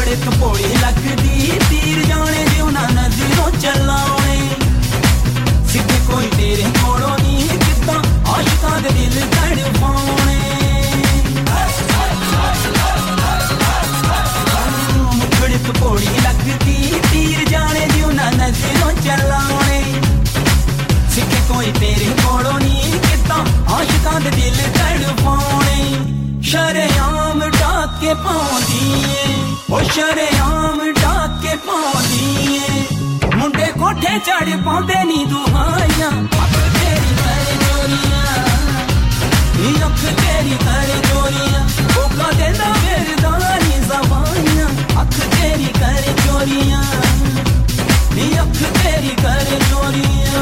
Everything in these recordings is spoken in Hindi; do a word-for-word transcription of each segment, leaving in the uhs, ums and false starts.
मुखड़े तो पौड़ी लगदी तीर जाने जो ना नजरों चलाने सिक्के कोई तेरे कोलों नहीं कितना आशिकां दे दिल तड़पाने मुखड़े तो पौड़ी लगदी तीर जाने जो ना नजरों चलाने सिक्के कोई तेरे कोलों नहीं कितना आशिकां दे दिल तड़पाने शरेआम डाके पाउंदी ओ शरेआम डाके पाउंदी मुंडे कोठे चढ़ पाउंदे नी दुहाइयां अख तेरी करे चोरियां नी अख तेरी करे चोरियां ओका देंदा मेरदानी ज़बानियां अख तेरी करे चोरियां नी अख तेरी करे चोरियां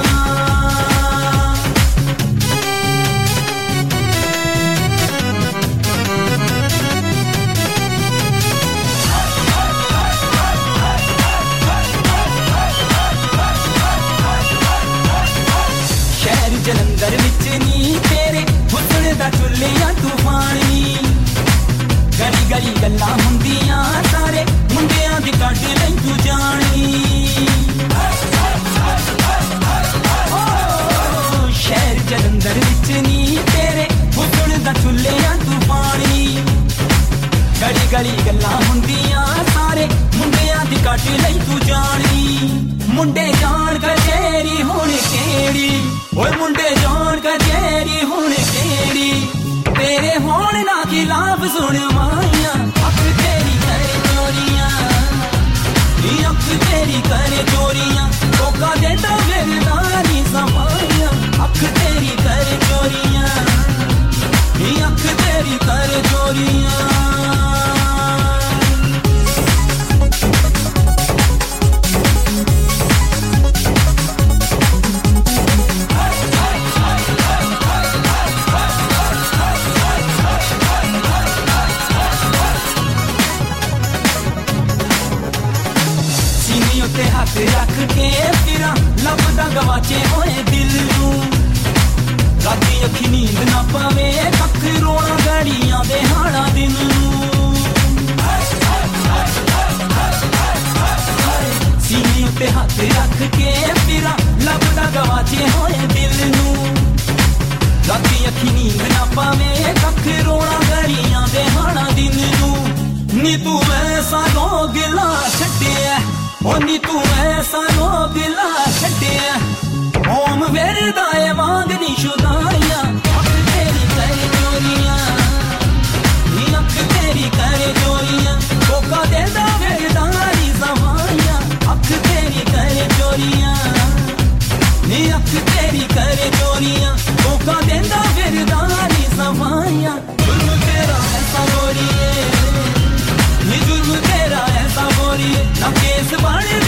जलंधर विच नी तेरे हुस्न दा चुल्लियां तूफान नी गली गली गल्लां हुंदियां सारे मुंडियां दी कढ लई तू जानी शहर जलंधर विच नी तेरे हुस्न दा चुल्लियां तूफान नी गली गली गल्लां हुंदियां सारे मुंडियां दी कढ लई तू जानी मुंडे जान कचेरी हुण केड़ी ओए मुंडे जान कचेरी हुण केड़ी तेरे होण ना खिलाफ सुन माइयां अख तेरी करे चोरियां नी अख तेरी करे चोरियां कोका देंदा मेरदानी ज़बानियां अख तेरी करे चोरियां नी अख तेरी करे चोरियां हाथ रख के फिरा लभदा गवाचे होए दिल नू राती अखी नींद ना पावे कख रोना गड़ियां दे हाड़ा दिन नू सीने उत्ते हाथ रख के फिरा लभदा गवाचे होए दिल नू राती अखी नींद ना पावे कख रोना गड़ियां दे हाड़ा दिन नू नी तू ऐसा रोगिला छड्डिया ओ नी तू ऐसा रोगिला छड्डिया ओम वेरदा ए मांगनी शुदाइयां अख तेरी करे चोरियां नी अख तेरी करे चोरियां कोका देंदा वेरदानी ज़बानियां अख तेरी करे चोरियां नी अख तेरी करे चोरियां कोका देंदा वेरदानी ज़बानियां जुल्म तेरा ऐसा गोरिए नी जुल्म तेरा ऐसा गोरिए ना केस बाणे